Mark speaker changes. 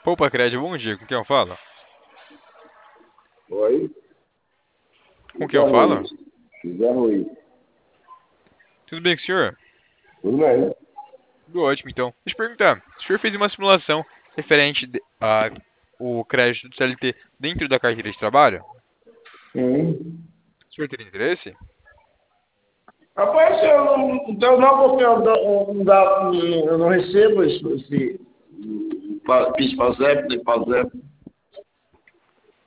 Speaker 1: Poupa Crédito, bom dia. Com quem eu falo?
Speaker 2: Oi?
Speaker 1: Com quem
Speaker 2: José
Speaker 1: eu
Speaker 2: Ruiz.
Speaker 1: falo?
Speaker 2: José Ruiz.
Speaker 1: Tudo bem com o senhor?
Speaker 2: Tudo bem?
Speaker 1: Tudo ótimo, então. Deixa eu perguntar. O senhor fez uma simulação referente a o crédito do CLT dentro da carteira de trabalho?
Speaker 2: Sim.
Speaker 1: O senhor teria interesse?
Speaker 2: Rapaz, eu não tenho não, porque eu não recebo esse PIS-PASEP, nem PASEP.